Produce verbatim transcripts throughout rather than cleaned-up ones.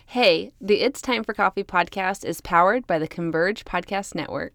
Hey, the It's Time for Coffee podcast is powered by the Converge Podcast Network.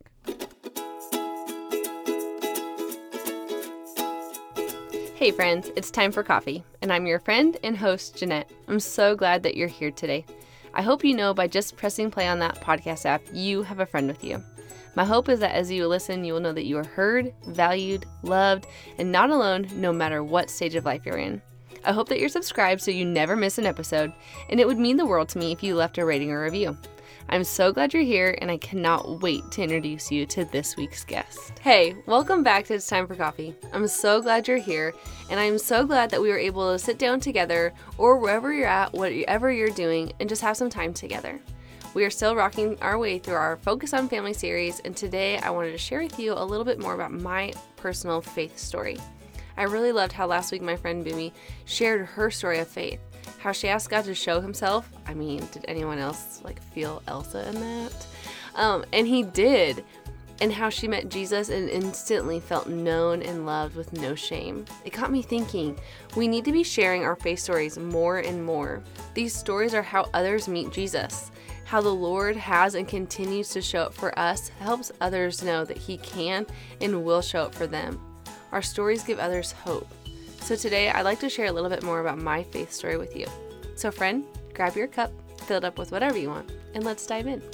Hey friends, it's time for coffee, and I'm your friend and host, Jeanette. I'm so glad that you're here today. I hope you know by just pressing play on that podcast app, you have a friend with you. My hope is that as you listen, you will know that you are heard, valued, loved, and not alone no matter what stage of life you're in. I hope that you're subscribed so you never miss an episode, and it would mean the world to me if you left a rating or review. I'm so glad you're here, and I cannot wait to introduce you to this week's guest. Hey, welcome back to It's Time for Coffee. I'm so glad you're here, and I'm so glad that we were able to sit down together, or wherever you're at, whatever you're doing, and just have some time together. We are still rocking our way through our Focus on Family series, and today I wanted to share with you a little bit more about my personal faith story. I really loved how last week my friend Boomy shared her story of faith, how she asked God to show himself. I mean, did anyone else like feel Elsa in that? Um, and he did. And how she met Jesus and instantly felt known and loved with no shame. It got me thinking, we need to be sharing our faith stories more and more. These stories are how others meet Jesus. How the Lord has and continues to show up for us helps others know that he can and will show up for them. Our stories give others hope. So today, I'd like to share a little bit more about my faith story with you. So friend, grab your cup, fill it up with whatever you want, and let's dive in.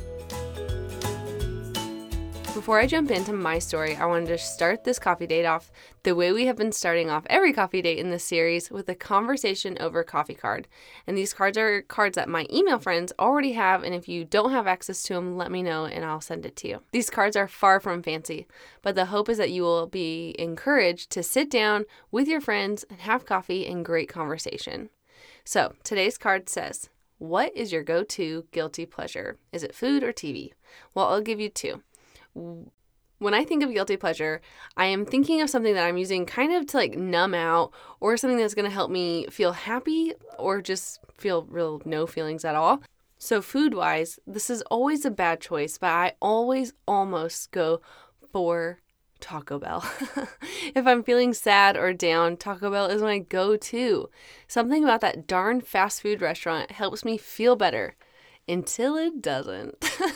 Before I jump into my story, I wanted to start this coffee date off the way we have been starting off every coffee date in this series, with a conversation over coffee card. And these cards are cards that my email friends already have, and if you don't have access to them, let me know and I'll send it to you. These cards are far from fancy, but the hope is that you will be encouraged to sit down with your friends and have coffee and great conversation. So today's card says, what is your go-to guilty pleasure? Is it food or T V? Well, I'll give you two. When I think of guilty pleasure, I am thinking of something that I'm using kind of to like numb out, or something that's going to help me feel happy or just feel real no feelings at all. So food-wise, this is always a bad choice, but I always almost go for Taco Bell. If I'm feeling sad or down, Taco Bell is my go-to. Something about that darn fast food restaurant helps me feel better. Until it doesn't.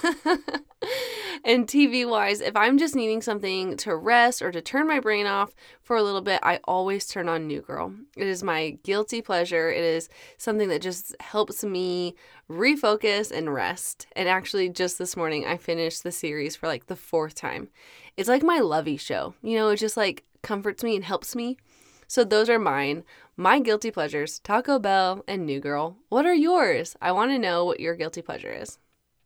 And T V-wise, if I'm just needing something to rest or to turn my brain off for a little bit, I always turn on New Girl. It is my guilty pleasure. It is something that just helps me refocus and rest. And actually, just this morning, I finished the series for like the fourth time. It's like my lovey show. You know, it just like comforts me and helps me. So those are mine. My guilty pleasures, Taco Bell and New Girl. What are yours? I want to know what your guilty pleasure is.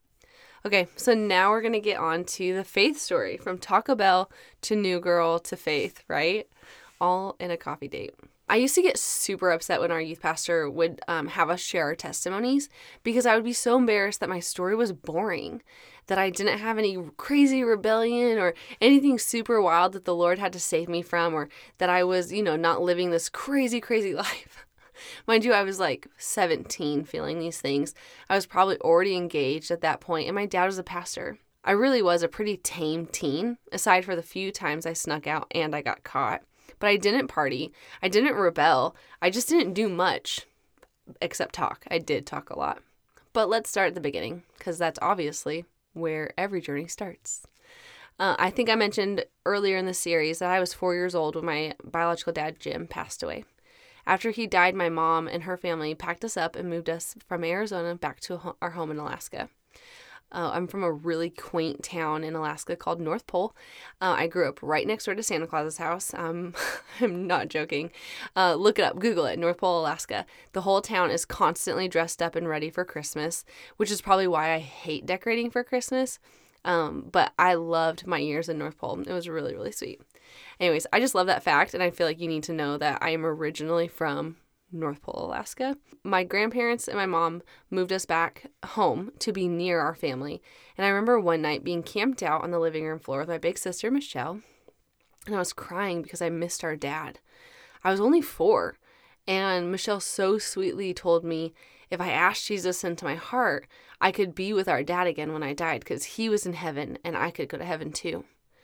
Okay, so now we're going to get on to the faith story, from Taco Bell to New Girl to faith, right? All in a coffee date. I used to get super upset when our youth pastor would um, have us share our testimonies, because I would be so embarrassed that my story was boring, that I didn't have any crazy rebellion or anything super wild that the Lord had to save me from, or that I was, you know, not living this crazy, crazy life. Mind you, I was like seventeen feeling these things. I was probably already engaged at that point, and my dad was a pastor. I really was a pretty tame teen, aside for the few times I snuck out and I got caught. But I didn't party. I didn't rebel. I just didn't do much except talk. I did talk a lot. But let's start at the beginning, because that's obviously where every journey starts. Uh, I think I mentioned earlier in the series that I was four years old when my biological dad, Jim, passed away. After he died, my mom and her family packed us up and moved us from Arizona back to ho- our home in Alaska. Uh, I'm from a really quaint town in Alaska called North Pole. Uh, I grew up right next door to Santa Claus's house. Um, I'm not joking. Uh, look it up. Google it. North Pole, Alaska. The whole town is constantly dressed up and ready for Christmas, which is probably why I hate decorating for Christmas. Um, but I loved my years in North Pole. It was really, really sweet. Anyways, I just love that fact, and I feel like you need to know that I am originally from North Pole, Alaska. My grandparents and my mom moved us back home to be near our family. And I remember one night being camped out on the living room floor with my big sister, Michelle, and I was crying because I missed our dad. I was only four, and Michelle so sweetly told me if I asked Jesus into my heart, I could be with our dad again when I died, because he was in heaven and I could go to heaven too.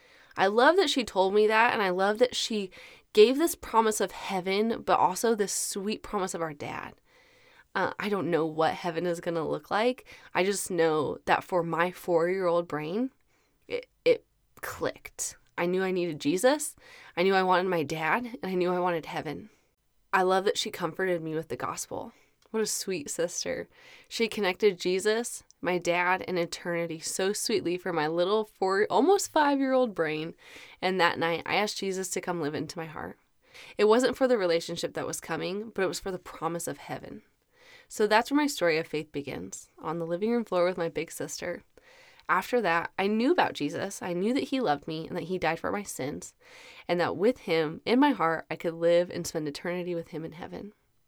I love that she told me that, and I love that she gave this promise of heaven, but also this sweet promise of our dad. Uh, I don't know what heaven is going to look like. I just know that for my four-year-old brain, it, it clicked. I knew I needed Jesus. I knew I wanted my dad, and I knew I wanted heaven. I love that she comforted me with the gospel. What a sweet sister. She connected Jesus, my dad, and eternity so sweetly for my little four, almost five-year-old brain. And that night, I asked Jesus to come live into my heart. It wasn't for the relationship that was coming, but it was for the promise of heaven. So that's where my story of faith begins, on the living room floor with my big sister. After that, I knew about Jesus. I knew that he loved me and that he died for my sins, and that with him in my heart, I could live and spend eternity with him in heaven.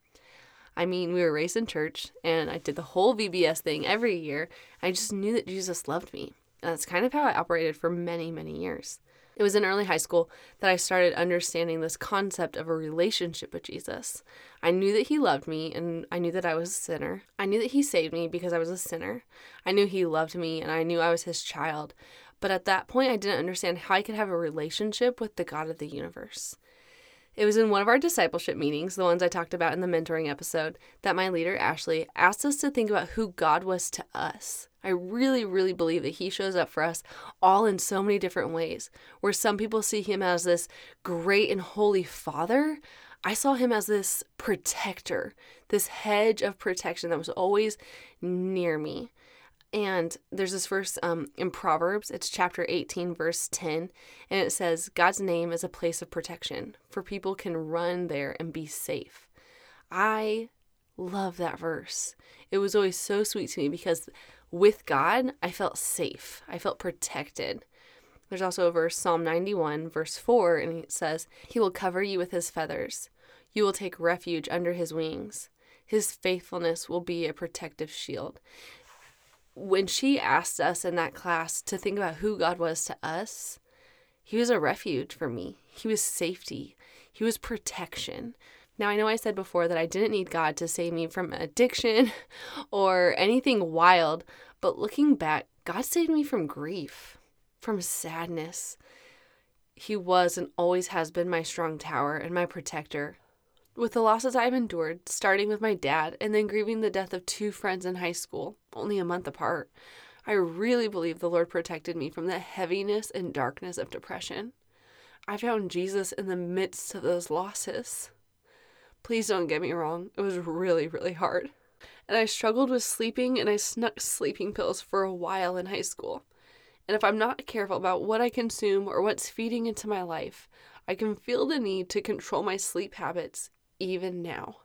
I mean, we were raised in church, and I did the whole V B S thing every year. I just knew that Jesus loved me. And that's kind of how I operated for many, many years. It was in early high school that I started understanding this concept of a relationship with Jesus. I knew that he loved me, and I knew that I was a sinner. I knew that he saved me because I was a sinner. I knew he loved me, and I knew I was his child. But at that point, I didn't understand how I could have a relationship with the God of the universe. It was in one of our discipleship meetings, the ones I talked about in the mentoring episode, that my leader, Ashley, asked us to think about who God was to us. I really, really believe that he shows up for us all in so many different ways. Where some people see him as this great and holy father, I saw him as this protector, this hedge of protection that was always near me. And there's this verse um, in Proverbs, it's chapter eighteen, verse ten, and it says, God's name is a place of protection, for people can run there and be safe. I love that verse. It was always so sweet to me because with God, I felt safe. I felt protected. There's also a verse, Psalm ninety-one, verse four, and it says, He will cover you with his feathers. You will take refuge under his wings. His faithfulness will be a protective shield. When she asked us in that class to think about who God was to us, he was a refuge for me. He was safety. He was protection. Now, I know I said before that I didn't need God to save me from addiction or anything wild, but looking back, God saved me from grief, from sadness. He was and always has been my strong tower and my protector. With the losses I've endured, starting with my dad and then grieving the death of two friends in high school, only a month apart, I really believe the Lord protected me from the heaviness and darkness of depression. I found Jesus in the midst of those losses. Please don't get me wrong, it was really, really hard. And I struggled with sleeping, and I snuck sleeping pills for a while in high school. And if I'm not careful about what I consume or what's feeding into my life, I can feel the need to control my sleep habits even now.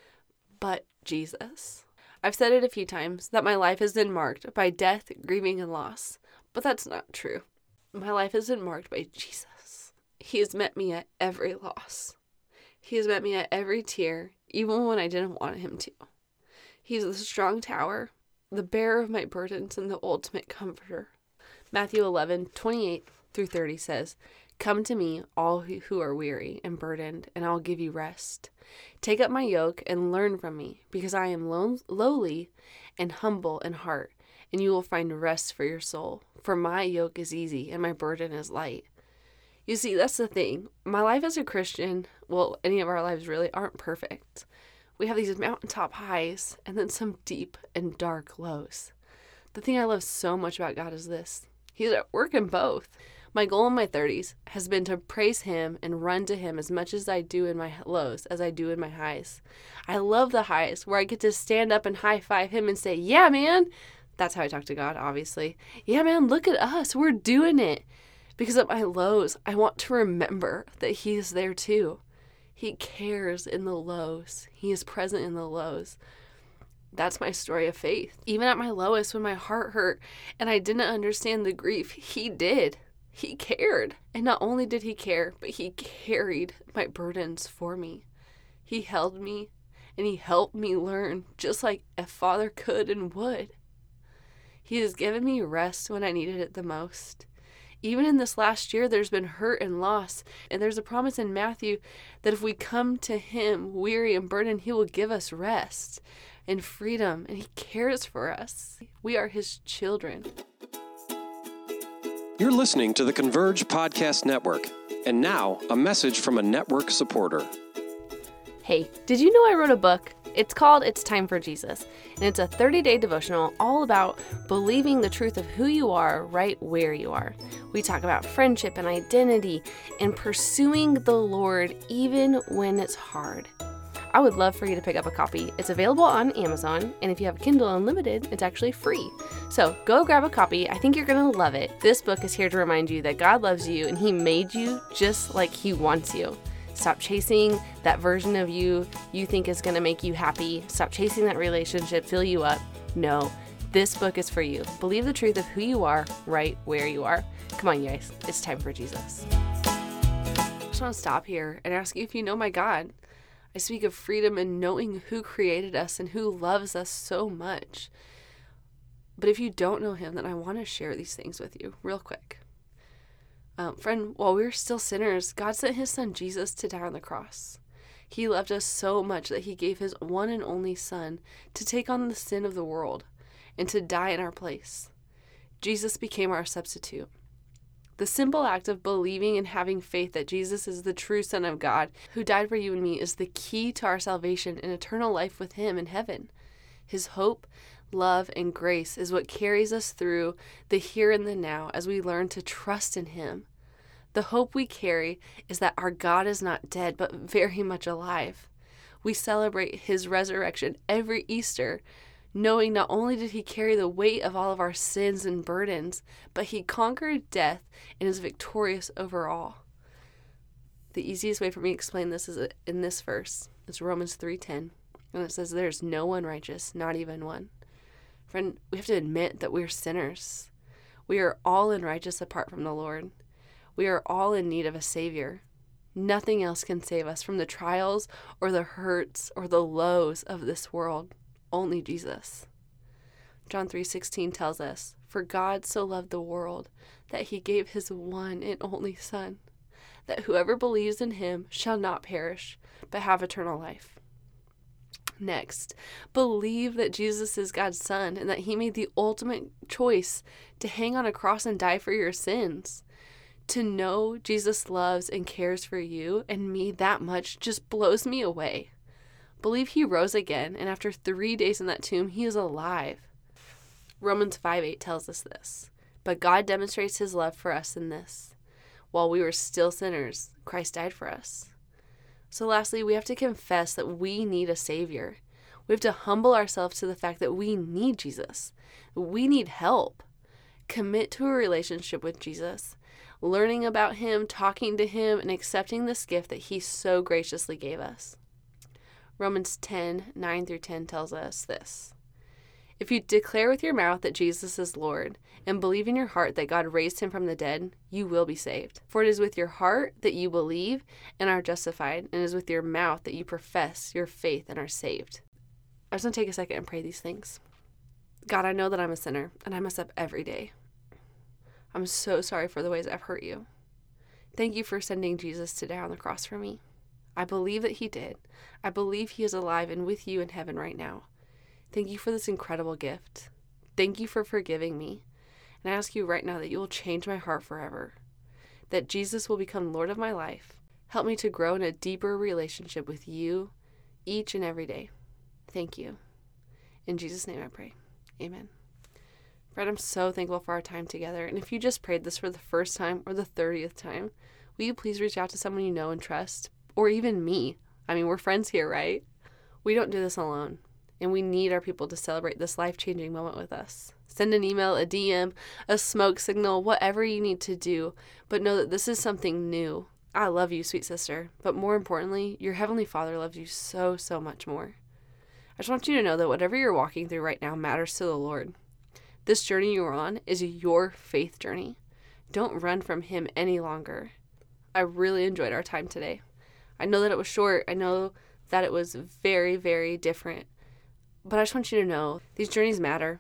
But Jesus. I've said it a few times that my life has been marked by death, grieving, and loss. But that's not true. My life has been marked by Jesus. He has met me at every loss. He has met me at every tear, even when I didn't want him to. He's the strong tower, the bearer of my burdens, and the ultimate comforter. Matthew eleven, twenty-eight through thirty says, Come to me, all who are weary and burdened, and I will give you rest. Take up my yoke and learn from me, because I am low- lowly and humble in heart, and you will find rest for your soul. For my yoke is easy and my burden is light. You see, that's the thing. My life as a Christian, well, any of our lives really aren't perfect. We have these mountaintop highs and then some deep and dark lows. The thing I love so much about God is this. He's at work in both. My goal in my thirties has been to praise him and run to him as much as I do in my lows as I do in my highs. I love the highs where I get to stand up and high-five him and say, yeah, man. That's how I talk to God, obviously. Yeah, man, look at us. We're doing it. Because at my lows, I want to remember that he is there too. He cares in the lows. He is present in the lows. That's my story of faith. Even at my lowest, when my heart hurt and I didn't understand the grief, he did. He cared. And not only did he care, but he carried my burdens for me. He held me and he helped me learn just like a father could and would. He has given me rest when I needed it the most. Even in this last year, there's been hurt and loss. And there's a promise in Matthew that if we come to him weary and burdened, he will give us rest and freedom. And he cares for us. We are his children. You're listening to the Converge Podcast Network. And now, a message from a network supporter. Hey, did you know I wrote a book? It's called It's Time for Jesus, and it's a thirty-day devotional all about believing the truth of who you are right where you are. We talk about friendship and identity and pursuing the Lord even when it's hard. I would love for you to pick up a copy. It's available on Amazon, and if you have Kindle Unlimited, it's actually free. So go grab a copy. I think you're going to love it. This book is here to remind you that God loves you and He made you just like He wants you. Stop chasing that version of you you think is going to make you happy. Stop chasing that relationship, fill you up. No, this book is for you. Believe the truth of who you are right where you are. Come on, you guys. It's time for Jesus. I just want to stop here and ask you if you know my God. I speak of freedom in knowing who created us and who loves us so much. But if you don't know Him, then I want to share these things with you real quick. Um, friend, while we were still sinners, God sent His Son Jesus to die on the cross. He loved us so much that He gave His one and only Son to take on the sin of the world and to die in our place. Jesus became our substitute. The simple act of believing and having faith that Jesus is the true Son of God who died for you and me is the key to our salvation and eternal life with Him in heaven. His hope, love, and grace is what carries us through the here and the now as we learn to trust in Him. The hope we carry is that our God is not dead, but very much alive. We celebrate His resurrection every Easter, knowing not only did He carry the weight of all of our sins and burdens, but He conquered death and is victorious over all. The easiest way for me to explain this is in this verse. It's Romans three ten, and it says, "There's no one righteous, not even one." Friend, we have to admit that we're sinners. We are all unrighteous apart from the Lord. We are all in need of a Savior. Nothing else can save us from the trials or the hurts or the lows of this world. Only Jesus. John three sixteen tells us, "For God so loved the world that He gave His one and only Son, that whoever believes in Him shall not perish, but have eternal life." Next, believe that Jesus is God's Son and that He made the ultimate choice to hang on a cross and die for your sins. To know Jesus loves and cares for you and me that much just blows me away. Believe He rose again, and after three days in that tomb, He is alive. Romans five eight tells us this. But God demonstrates His love for us in this: while we were still sinners, Christ died for us. So lastly, we have to confess that we need a Savior. We have to humble ourselves to the fact that we need Jesus. We need help. Commit to a relationship with Jesus, learning about Him, talking to Him, and accepting this gift that He so graciously gave us. Romans ten nine through ten tells us this: "If you declare with your mouth that Jesus is Lord and believe in your heart that God raised Him from the dead, you will be saved. For it is with your heart that you believe and are justified, and it is with your mouth that you profess your faith and are saved." I just want to take a second and pray these things. God, I know that I'm a sinner and I mess up every day. I'm so sorry for the ways I've hurt you. Thank you for sending Jesus to die on the cross for me. I believe that He did. I believe He is alive and with you in heaven right now. Thank you for this incredible gift. Thank you for forgiving me. And I ask you right now that you will change my heart forever, that Jesus will become Lord of my life. Help me to grow in a deeper relationship with you each and every day. Thank you. In Jesus' name I pray. Amen. Fred, I'm so thankful for our time together. And if you just prayed this for the first time or the thirtieth time, will you please reach out to someone you know and trust? Or even me. I mean, we're friends here, right? We don't do this alone. And we need our people to celebrate this life-changing moment with us. Send an email, a D M, a smoke signal, whatever you need to do. But know that this is something new. I love you, sweet sister. But more importantly, your Heavenly Father loves you so, so much more. I just want you to know that whatever you're walking through right now matters to the Lord. This journey you're on is your faith journey. Don't run from Him any longer. I really enjoyed our time today. I know that it was short. I know that it was very, very different. But I just want you to know these journeys matter.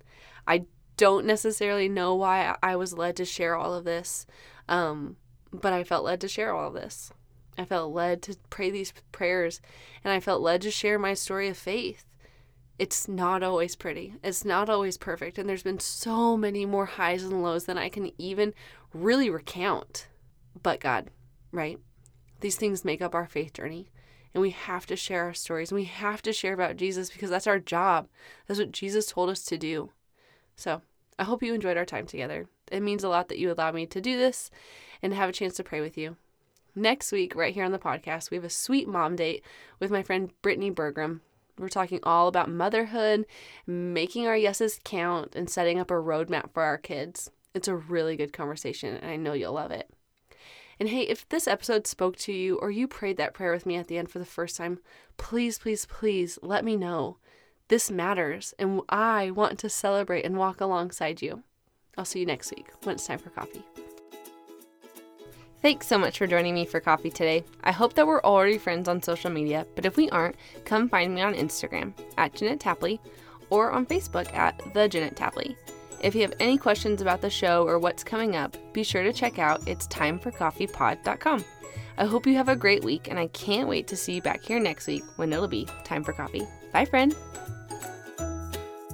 I don't necessarily know why I was led to share all of this, um, but I felt led to share all of this. I felt led to pray these prayers, and I felt led to share my story of faith. It's not always pretty. It's not always perfect, and there's been so many more highs and lows than I can even really recount. But God, right? These things make up our faith journey, And we have to share our stories. And we have to share about Jesus because that's our job. That's what Jesus told us to do. So I hope you enjoyed our time together. It means a lot that you allow me to do this and have a chance to pray with you. Next week, right here on the podcast, we have a sweet mom date with my friend Brittany Bergram. We're talking all about motherhood, making our yeses count, and setting up a roadmap for our kids. It's a really good conversation, and I know you'll love it. And hey, if this episode spoke to you or you prayed that prayer with me at the end for the first time, please, please, please let me know. This matters, and I want to celebrate and walk alongside you. I'll see you next week when it's time for coffee. Thanks so much for joining me for coffee today. I hope that we're already friends on social media, but if we aren't, come find me on Instagram at Jeanette Tapley or on Facebook at The Jeanette Tapley. If you have any questions about the show or what's coming up, be sure to check out it's time for coffee pod dot com. I hope you have a great week, and I can't wait to see you back here next week when it'll be time for coffee. Bye, friend.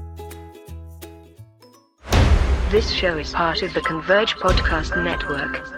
This show is part of the Converge Podcast Network.